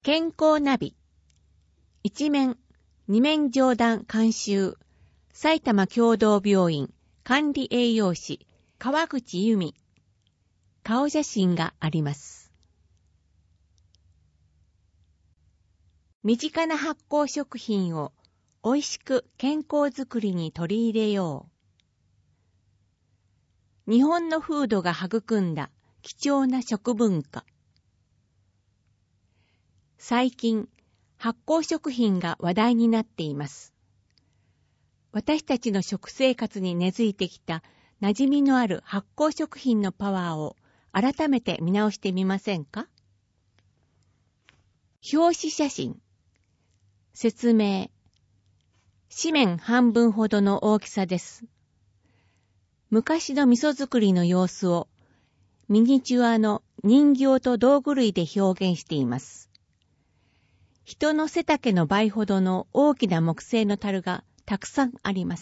健康ナビ一面二面上段監修埼玉協同病院管理栄養士川口由美顔写真があります。身近な発酵食品を美味しく健康づくりに取り入れよう。日本の風土が育んだ貴重な食文化。最近、発酵食品が話題になっています。私たちの食生活に根付いてきた馴染みのある発酵食品のパワーを改めて見直してみませんか？表紙写真。説明。紙面半分ほどの大きさです。昔の味噌作りの様子をミニチュアの人形と道具類で表現しています。人の背丈の倍ほどの大きな木製の樽がたくさんあります。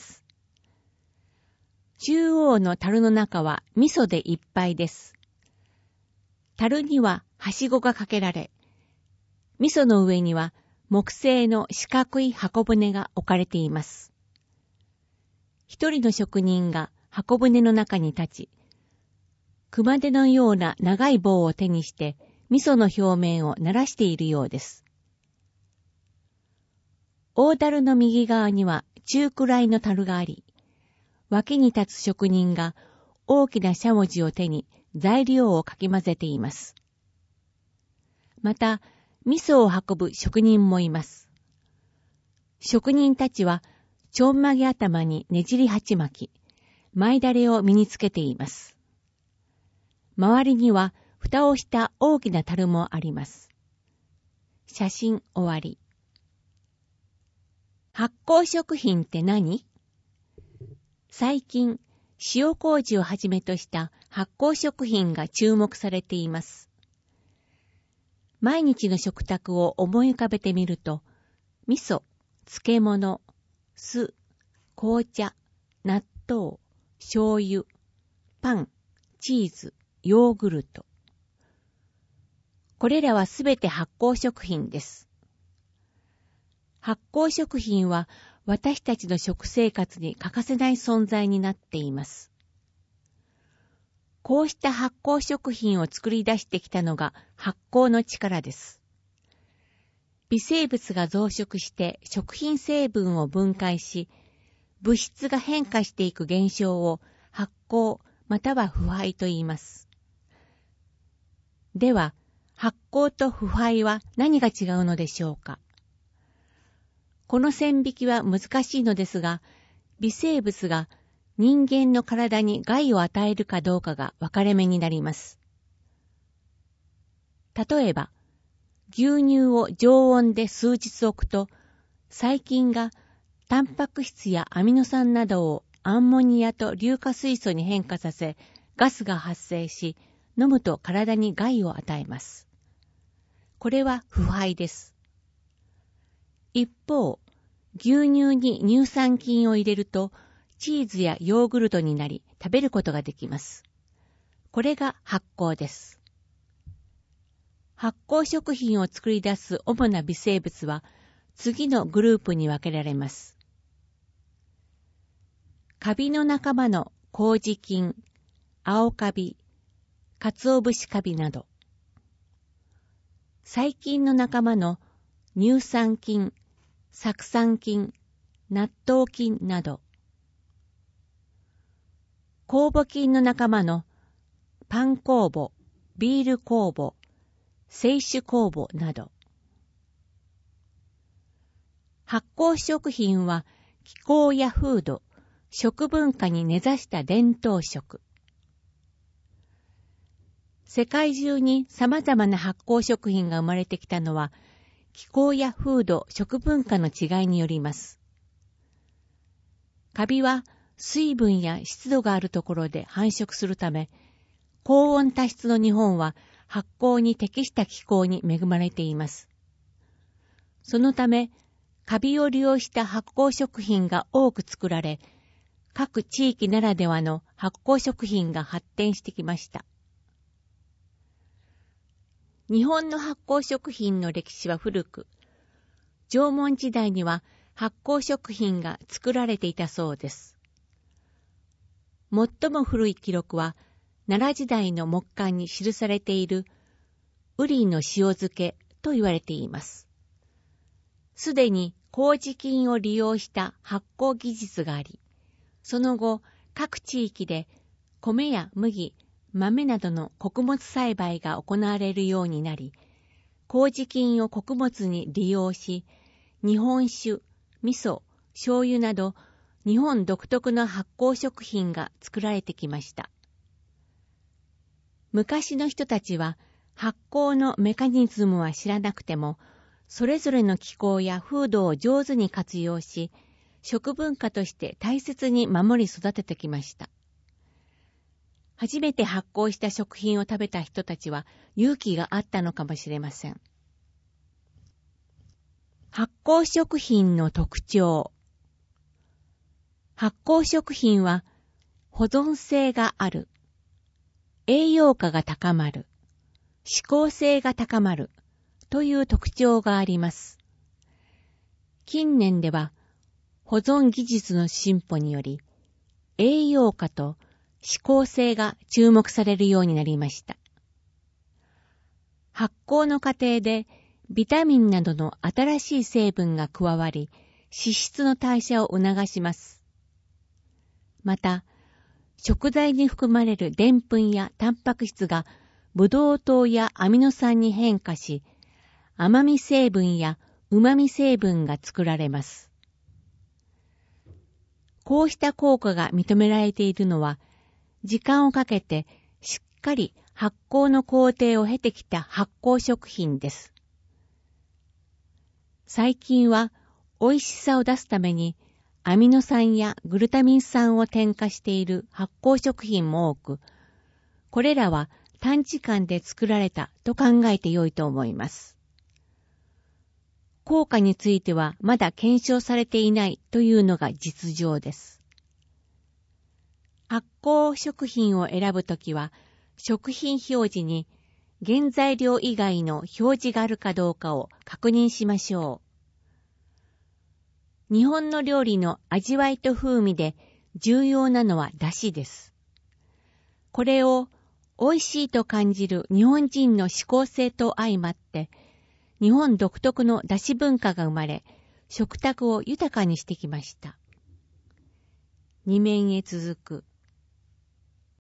中央の樽の中は味噌でいっぱいです。樽にははしごがかけられ、味噌の上には木製の四角い箱舟が置かれています。一人の職人が箱舟の中に立ち、熊手のような長い棒を手にして味噌の表面を慣らしているようです。大樽の右側には中くらいの樽があり、脇に立つ職人が大きなしゃもじを手に材料をかき混ぜています。また、味噌を運ぶ職人もいます。職人たちはちょんまげ頭にねじり鉢巻き、前だれを身につけています。周りには蓋をした大きな樽もあります。写真終わり。発酵食品って何？最近、塩麹をはじめとした発酵食品が注目されています。毎日の食卓を思い浮かべてみると、味噌、漬物、酢、紅茶、納豆、醤油、パン、チーズ、ヨーグルト。これらはすべて発酵食品です。発酵食品は私たちの食生活に欠かせない存在になっています。こうした発酵食品を作り出してきたのが発酵の力です。微生物が増殖して食品成分を分解し、物質が変化していく現象を発酵または腐敗と言います。では、発酵と腐敗は何が違うのでしょうか？この線引きは難しいのですが、微生物が人間の体に害を与えるかどうかが分かれ目になります。例えば、牛乳を常温で数日置くと、細菌がタンパク質やアミノ酸などをアンモニアと硫化水素に変化させ、ガスが発生し、飲むと体に害を与えます。これは腐敗です。一方、牛乳に乳酸菌を入れると、チーズやヨーグルトになり食べることができます。これが発酵です。発酵食品を作り出す主な微生物は、次のグループに分けられます。カビの仲間の麹菌、青カビ、鰹節カビなど。細菌の仲間の乳酸菌、酢酸菌、納豆菌など。酵母菌の仲間のパン酵母、ビール酵母、清酒酵母など。発酵食品は気候や風土、食文化に根ざした伝統食。世界中に様々な発酵食品が生まれてきたのは、気候や風土、食文化の違いによります。カビは水分や湿度があるところで繁殖するため、高温多湿の日本は発酵に適した気候に恵まれています。そのため、カビを利用した発酵食品が多く作られ、各地域ならではの発酵食品が発展してきました。 日本の発酵食品の歴史は古く、縄文時代には発酵食品が作られていたそうです。最も古い記録は、奈良時代の木簡に記されている、ウリの塩漬けと言われています。すでに麹菌を利用した発酵技術があり、その後、各地域で米や麦、豆などの穀物栽培が行われるようになり、麹菌を穀物に利用し、日本酒、味噌、醤油など日本独特の発酵食品が作られてきました。昔の人たちは発酵のメカニズムは知らなくても、それぞれの気候や風土を上手に活用し、食文化として大切に守り育ててきました。初めて発酵した食品を食べた人たちは勇気があったのかもしれません。発酵食品の特徴。発酵食品は保存性がある、栄養価が高まる、指向性が高まるという特徴があります。近年では保存技術の進歩により栄養価と指向性が注目されるようになりました。発酵の過程でビタミンなどの新しい成分が加わり、脂質の代謝を促します。また、食材に含まれるでんぷんやタンパク質がブドウ糖やアミノ酸に変化し、甘み成分や旨味成分が作られます。こうした効果が認められているのは、時間をかけてしっかり発酵の工程を経てきた発酵食品です。最近は美味しさを出すためにアミノ酸やグルタミン酸を添加している発酵食品も多く、これらは短時間で作られたと考えてよいと思います。効果についてはまだ検証されていないというのが実情です。発酵食品を選ぶときは、食品表示に原材料以外の表示があるかどうかを確認しましょう。日本の料理の味わいと風味で重要なのは出汁です。これを美味しいと感じる日本人の嗜好性と相まって、日本独特の出汁文化が生まれ、食卓を豊かにしてきました。二面へ続く